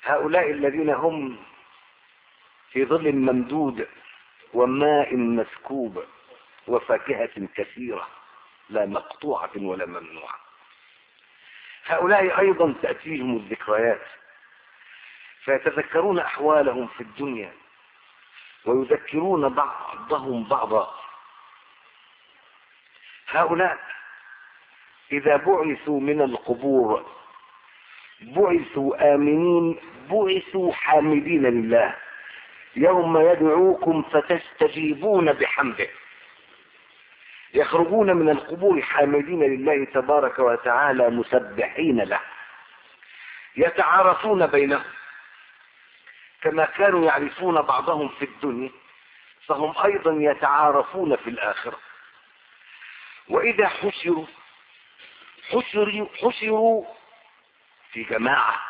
Speaker 1: هؤلاء الذين هم في ظل ممدود وماء مسكوب وفاكهة كثيرة لا مقطوعة ولا ممنوعة، هؤلاء أيضا تأتيهم الذكريات فيتذكرون أحوالهم في الدنيا ويذكرون بعضهم بعضا. هؤلاء إذا بعثوا من القبور بعثوا آمنين، بعثوا حامدين لله، يوم يدعوكم فتستجيبون بحمده، يخرجون من القبور حامدين لله تبارك وتعالى مسبحين له، يتعارفون بينهم كما كانوا يعرفون بعضهم في الدنيا فهم أيضا يتعارفون في الآخرة. وإذا حشروا في جماعة،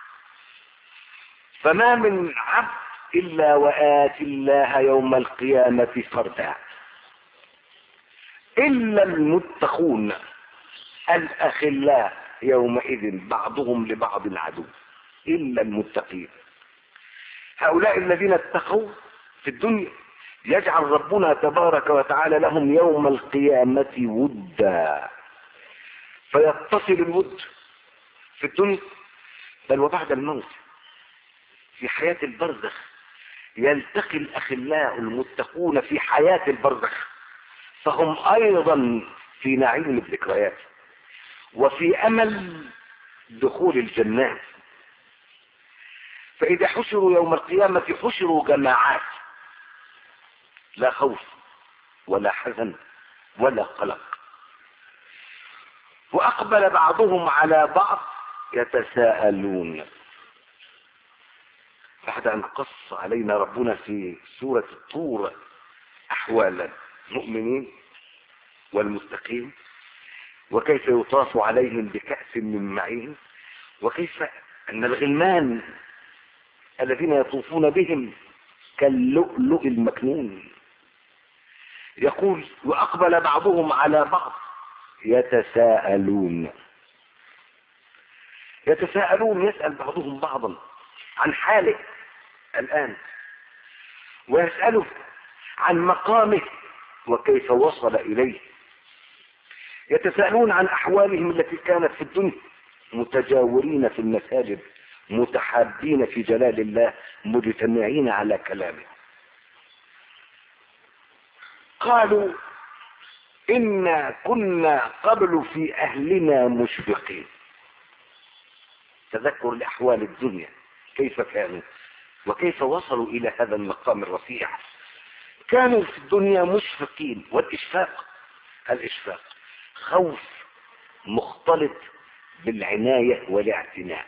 Speaker 1: فما من عبد إلا وآتي الله يوم القيامة فردا إلا المتقون الأخلاء يومئذ بعضهم لبعض عدو إلا المتقين. هؤلاء الذين اتقوا في الدنيا يجعل ربنا تبارك وتعالى لهم يوم القيامة ودا، فيتصل الود في الدنيا بل وبعد الموت في حياة البرزخ، يلتقي الأخلاء المتقون في حياة البرزخ فهم أيضا في نعيم الذكريات وفي أمل دخول الجنات. فإذا حشروا يوم القيامة حشروا جماعات، لا خوف ولا حزن ولا قلق، وأقبل بعضهم على بعض يتساءلون. بعد أن قص علينا ربنا في سورة الطور أحوال المؤمنين والمتقين وكيف يطاف عليهم بكأس من معين، وكيف أن الغلمان الذين يطوفون بهم كاللؤلؤ المكنون، يقول وأقبل بعضهم على بعض يتساءلون. يسأل بعضهم بعضا عن حاله الآن، ويسأله عن مقامه وكيف وصل إليه. يتساءلون عن أحوالهم التي كانت في الدنيا، متجاورين في المساجد، متحابين في جلال الله، مجتمعين على كلامه. قالوا إنا كنا قبل في أهلنا مشفقين. تذكر لأحوال الدنيا كيف كانوا وكيف وصلوا إلى هذا المقام الرفيع. كانوا في الدنيا مشفقين، والإشفاق الإشفاق خوف مختلط بالعناية والاعتناء.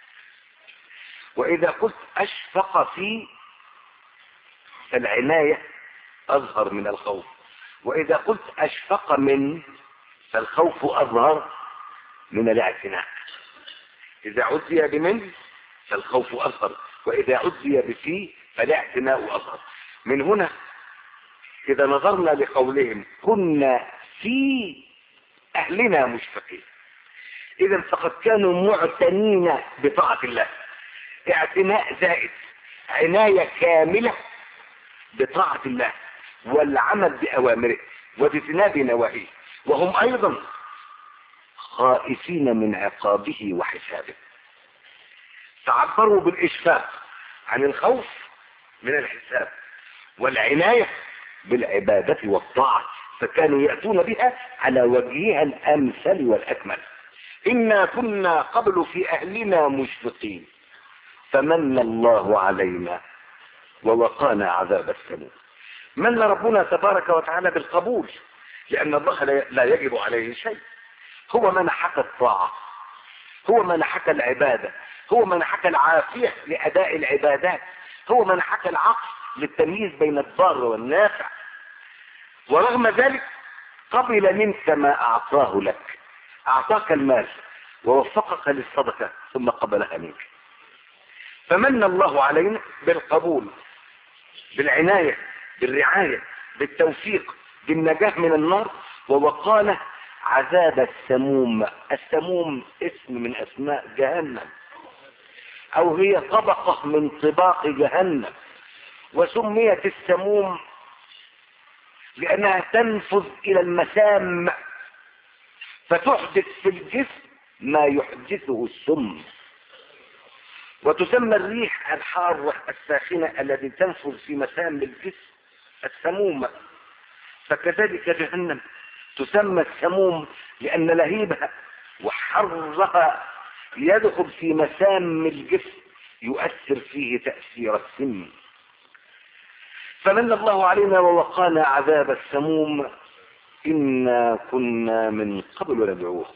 Speaker 1: وإذا قلت أشفق في العناية أظهر من الخوف، وإذا قلت أشفق من فالخوف أظهر من الاعتناء. إذا عزي بمن فالخوف أظهر، وإذا عزي بفي فالاعتناء أظهر. من هنا إذا نظرنا لقولهم كنا في أهلنا مشفقين، إذا فقد كانوا معتنين بطاعة الله، اعتناء زائد، عناية كاملة بطاعة الله والعمل بأوامره واجتناب نواهيه، وهم أيضا خائفين من عقابه وحسابه. تعبروا بالإشفاق عن الخوف من الحساب والعناية بالعبادة والطاعة، فكانوا يأتون بها على وجهها الأمثل والأكمل. إنا كنا قبل في أهلنا مشفقين فمن الله علينا ووقانا عذاب السموم. من ربنا تبارك وتعالى بالقبول، لأن الله لا يجب عليه شيء. هو منحك الطاعة، هو منحك العبادة، هو منحك العافية لأداء العبادات، هو منحك العقل للتمييز بين الضار والنافع، ورغم ذلك قبل منك ما أعطاه لك. أعطاك المال ووفقك للصدقة ثم قبلها منك. فمن الله علينا بالقبول، بالعناية، بالرعاية، بالتوفيق، بالنجاة من النار، ووقانا عذاب السموم. السموم اسم من أسماء جهنم. او هي طبقة من طباق جهنم. وسميت السموم لانها تنفذ الى المسام فتحدث في الجسم ما يحدثه السم. وتسمى الريح الحارة الساخنة التي تنفذ في مسام الجسم السموم. فكذلك جهنم تسمى السموم لأن لهيبها وحرها يدخل في مسام الجسم يؤثر فيه تأثير السم. فمن الله علينا ووقانا عذاب السموم. إنا كنا من قبل ندعوه.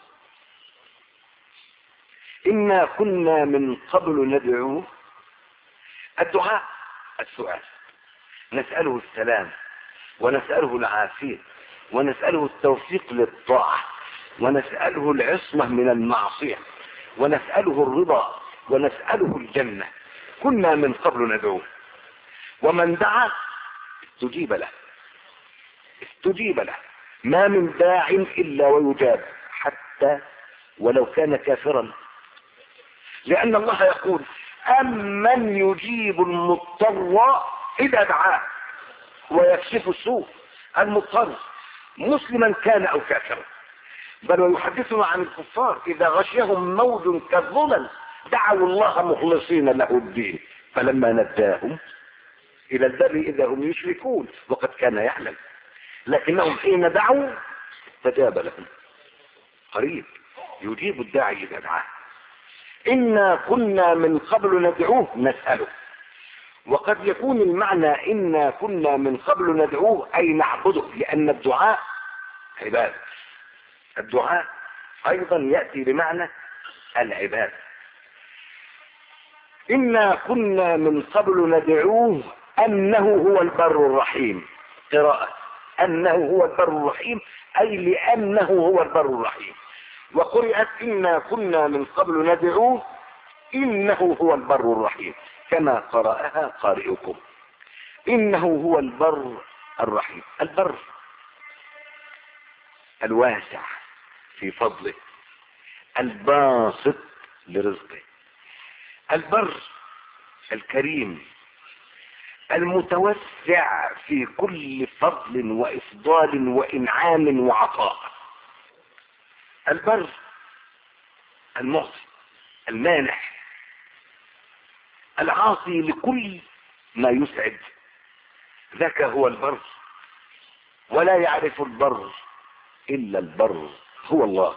Speaker 1: إنا كنا من قبل ندعوه. الدعاء السؤال، نسأله السلام ونسأله العافية ونسأله التوفيق للطاعة ونسأله العصمة من المعصية ونسأله الرضا ونسأله الجنة. كنا من قبل ندعوه. ومن دعا استجيب له، استجيب له. ما من داع إلا ويجاب حتى ولو كان كافرا، لأن الله يقول أمن يجيب المضطر إذا دعاه ويكشف السوء. المضطر مسلما كان أو كافرا. بل ويحدثنا عن الكفار إذا غشيهم موج كالظلل دعوا الله مخلصين له الدين فلما نجاهم إلى البر إذا هم يشركون وقد كان يعلم، لكنهم حين دعوا استجاب لهم. قريب يجيب الداعي إذا دعاه. إنا كنا من قبل ندعوه نسأله. وقد يكون المعنى إنا كنا من قبل ندعوه أي نعبده، لأن الدعاء عبادة. الدعاء أيضا يأتي بمعنى العبادة. إنا كنا من قبل ندعوه أنه هو البر الرحيم. قراءة أنه هو البر الرحيم أي لأنه هو البر الرحيم. وقرأت إنا كنا من قبل ندعوه إنه هو البر الرحيم كما قرأها قارئكم. إنه هو البر الرحيم. البر الواسع في فضله، الباسط لرزقه، البر الكريم المتوسع في كل فضل وإفضال وإنعام وعطاء. البر المعطي المانح العاطي لكل ما يسعد. ذاك هو البر. ولا يعرف البر إلا البر هو الله.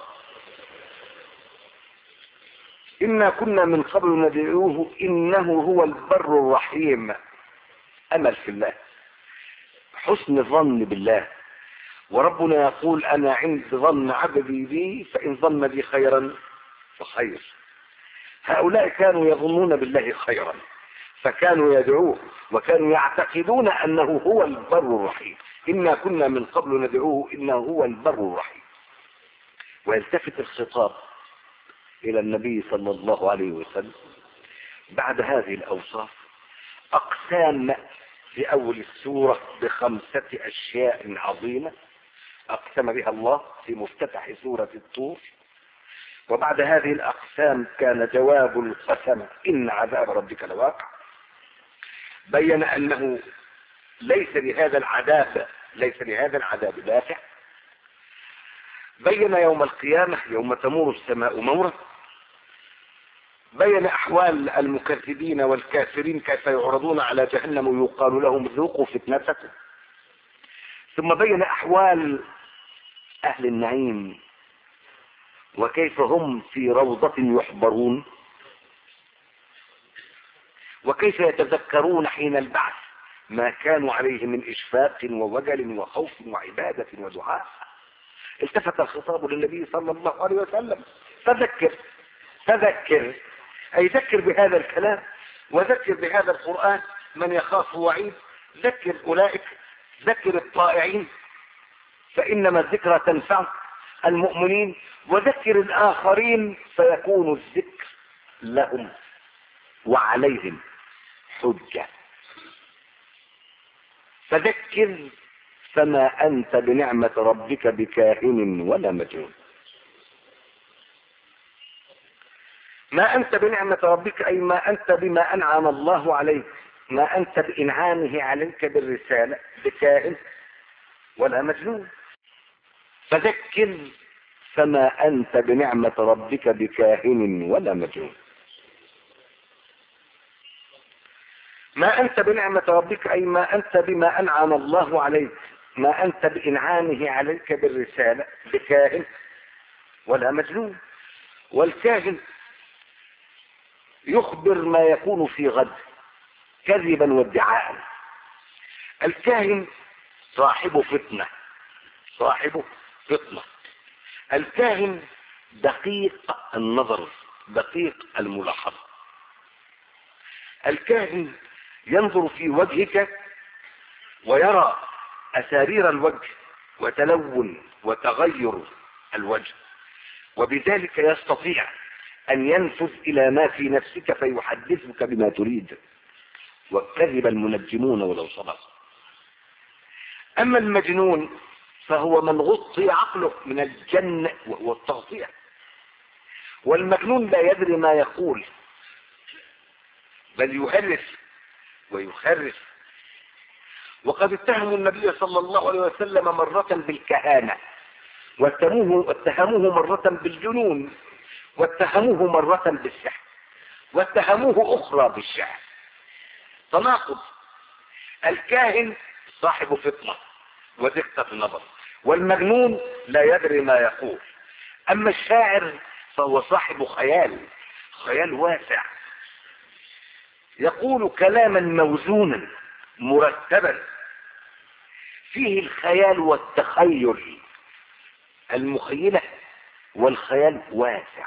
Speaker 1: إنا كنا من قبل ندعوه إنه هو البر الرحيم. أمل في الله، حسن الظن بالله. وربنا يقول أنا عند ظن عبدي بي فإن ظن بي خيرا فخير. هؤلاء كانوا يظنون بالله خيرا فكانوا يدعوه وكانوا يعتقدون أنه هو البر الرحيم. إنا كنا من قبل ندعوه إنه هو البر الرحيم. ويلتفت الخطاب إلى النبي صلى الله عليه وسلم بعد هذه الأوصاف. أقسام في أول السورة ب5 أشياء عظيمة أقسم بها الله في مفتتح سورة الطور. وبعد هذه الأقسام كان جواب القسم إن عذاب ربك لواقع. بين أنه ليس لهذا العذاب دافع. بين يوم القيامة يوم تمور السماء مورا. بين أحوال المكذبين والكافرين كيف يعرضون على جهنم ويقال لهم ذوقوا فتنتكم. ثم بين أحوال أهل النعيم وكيف هم في روضة يحبرون وكيف يتذكرون حين البعث ما كانوا عليه من إشفاق ووجل وخوف وعبادة ودعاء. التفت الخطاب للنبي صلى الله عليه وسلم فذكر أي ذكر بهذا الكلام وذكر بهذا القرآن من يخاف وعيد. ذكر أولئك، ذكر الطائعين فإنما الذكرى تنفع المؤمنين، وذكر الآخرين فيكون الذكر لهم وعليهم حجة. فذكر فما أنت بنعمة ربك بكاهن ولا مجنون. ما ما أنت بنعمة ربك أي ما أنت بما أنعم الله عليك، ما أنت بإنعامه عليك بالرسالة بكائن ولا مجنون. فذكر فما أنت بنعمة ربك بكاهن ولا مجنون. ما أنت بنعمة ربك أي ما أنت بما أنعم الله عليك، ما أنت بإنعامه عليك بالرسالة بكاهن ولا مجنون. والكاهن يخبر ما يكون في غد كذبا وادعاء. الكاهن صاحب فتنة، صاحب فتنة. الكاهن دقيق النظر، دقيق الملاحظة. الكاهن ينظر في وجهك ويرى أسارير الوجه وتلون وتغير الوجه، وبذلك يستطيع أن ينفذ إلى ما في نفسك فيحدثك بما تريد. وكذب المنجمون ولو صدق. أما المجنون فهو من غطي عقله من الجن والتغطية. والمجنون لا يدري ما يقول بل يهرس ويخرس. وقد اتهموا النبي صلى الله عليه وسلم مرة بالكهانة، واتهموه مرة بالجنون، واتهموه مرة بالسحر، واتهموه أخرى بالشعر. تناقض. الكاهن صاحب فطنة ودقة نظر، والمجنون لا يدري ما يقول. أما الشاعر فهو صاحب خيال، خيال واسع، يقول كلاما موزونا مرتبا فيه الخيال والتخيل، المخيلة والخيال واسع.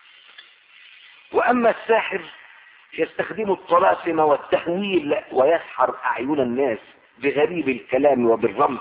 Speaker 1: وأما الساحر يستخدم الطلاسم والتهويل ويسحر أعين الناس بغريب الكلام وبالرمز.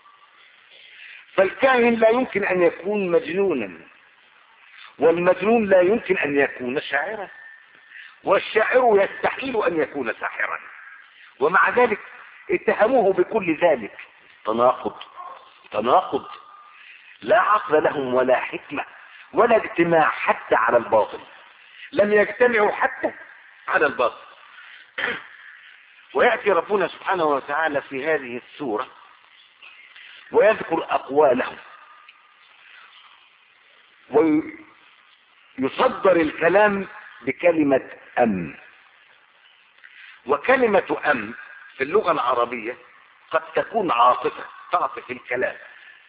Speaker 1: فالكاهن لا يمكن أن يكون مجنونا، والمجنون لا يمكن أن يكون شاعرا، والشاعر يستحيل أن يكون ساحرا. ومع ذلك اتهموه بكل ذلك. تناقض، تناقض. لا عقل لهم ولا حكمة ولا اجتماع حتى على الباطل، لم يجتمعوا حتى على الباطل. ويأتي ربنا سبحانه وتعالى في هذه السورة ويذكر أقوالهم ويصدر الكلام بكلمة أم. وكلمة أم في اللغة العربية قد تكون عاطفة، تعطف الكلام.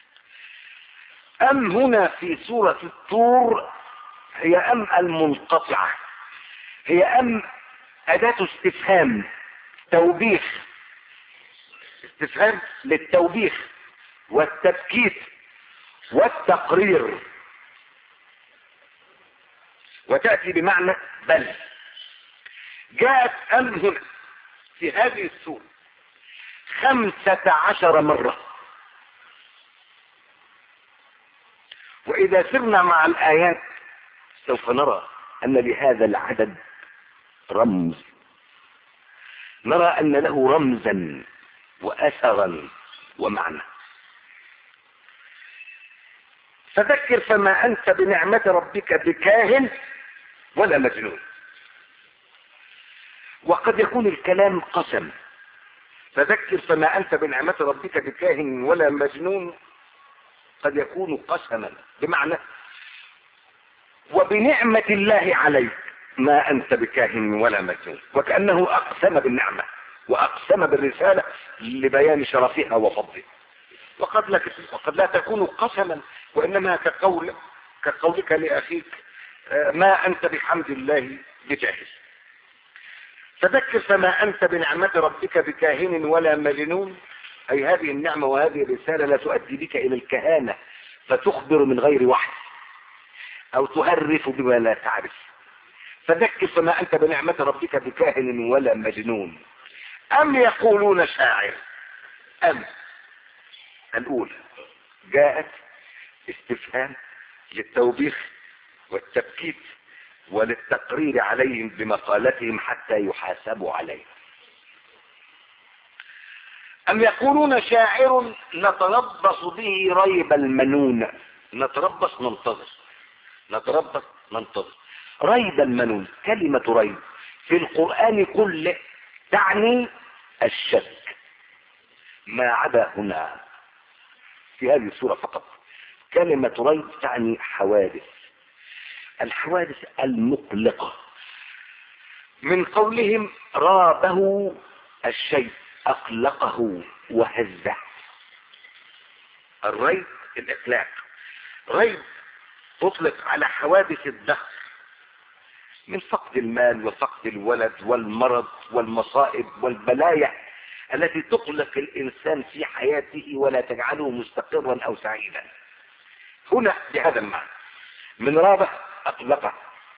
Speaker 1: أم هنا في سورة الطور هي أم المنقطعة، هي أم أداة استفهام، توبيخ، استفهام للتوبيخ والتبكيت والتقرير، وتأتي بمعنى بل. جاءت أم هنا في هذه السورة 15 مرة. وإذا سرنا مع الآيات سوف نرى أن لهذا العدد رمز، نرى أن له رمزا وأثرا ومعنى. فذكر فما أنت بنعمة ربك بكاهن ولا مجنون. وقد يكون الكلام قسم. فذكر فما أنت بنعمة ربك بكاهن ولا مجنون قد يكون قسما، بمعنى وبنعمة الله عليك ما أنت بكاهن ولا مجنون، وكأنه أقسم بالنعمة وأقسم بالرسالة لبيان شرفها وفضلها. وقد لا تكون قسما، وإنما كقولك لأخيك ما أنت بحمد الله بجاهز. فذكر فما أنت بنعمة ربك بكاهن ولا مجنون، أي هذه النعمة وهذه الرسالة لا تؤدي بك إلى الكهانة فتخبر من غير وحي أو تهرف بما لا تعرف. فذكر فما أنت بنعمة ربك بكاهن ولا مجنون. أم يقولون شاعر. أم الأولى جاءت استفهام للتوبيخ والتبكيت وللتقرير عليهم بمقالتهم حتى يحاسبوا عليه. أم يقولون شاعر نتربص به ريب المنون. نتربص ننتظر، نتربص ننتظر. ريب المنون. كلمة ريب في القرآن كله تعني الشك، ما عدا هنا في هذه السورة فقط. كلمة ريب تعني حوادث، الحوادث المقلقة. من قولهم رابه الشيء، أقلقه وهزه. الريب الإقلاق. ريب تطلق على حوادث الدهر من فقد المال وفقد الولد والمرض والمصائب والبلايا التي تقلق الإنسان في حياته ولا تجعله مستقرا أو سعيدا. هنا بهذا المعنى من رابه أقلقه.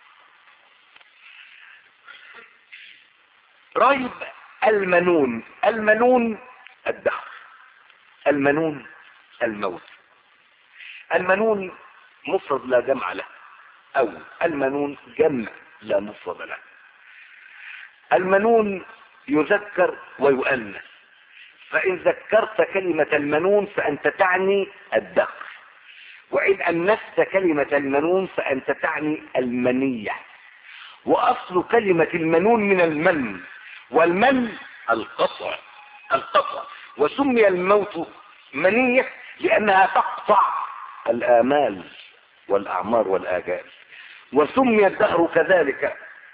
Speaker 1: ريب المنون. المنون الدهر، المنون الموت. المنون مفرد لا جمع له، او المنون جمع لا مفرد له. المنون يذكر ويؤنث، فان ذكرت كلمة المنون فانت تعني الدهر، وان انثت كلمة المنون فانت تعني المنية. واصل كلمة المنون من المن، والمن القطع، القطع. وسمي الموت منية لأنها تقطع الآمال والأعمار والآجال. وسمي الدهر كذلك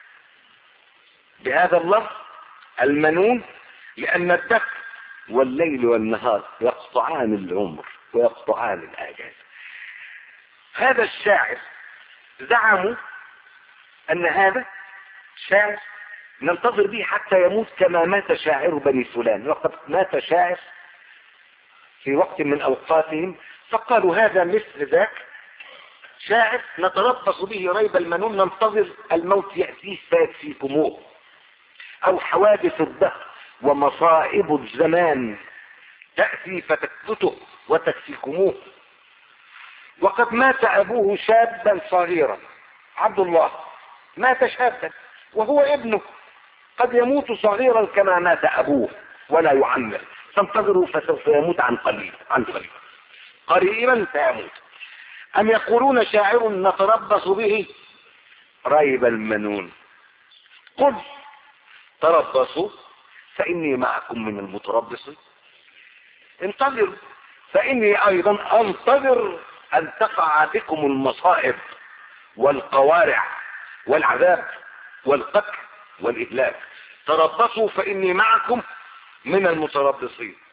Speaker 1: بهذا اللفظ المنون لأن الدهر والليل والنهار يقطعان العمر ويقطعان الآجال. هذا الشاعر زعموا أن هذا شاعر ننتظر به حتى يموت كما مات شاعر بني فلان. وقد مات شاعر في وقت من أوقاتهم فقالوا هذا مثل ذاك شاعر نتربص به ريب المنون، ننتظر الموت يأتيه فيكفيكموه. أو حوادث الدهر ومصائب الزمان تأتي فتكبته وتكفيكموه. وقد مات أبوه شابا صغيرا، عبد الله مات شابا وهو ابنه، قد يموت صغيرا كما مات أبوه ولا يعمر. فانتظروا فسوف يموت عن قليل، عن قليل قريبا سيموت. أم يقولون شاعر نتربص به ريب المنون. قل تربصوا فإني معكم من المتربصين. انتظروا فإني أيضا أنتظر أن تقع بكم المصائب والقوارع والعذاب والقتل والإهلاك. تربصوا فإني معكم من المتربصين.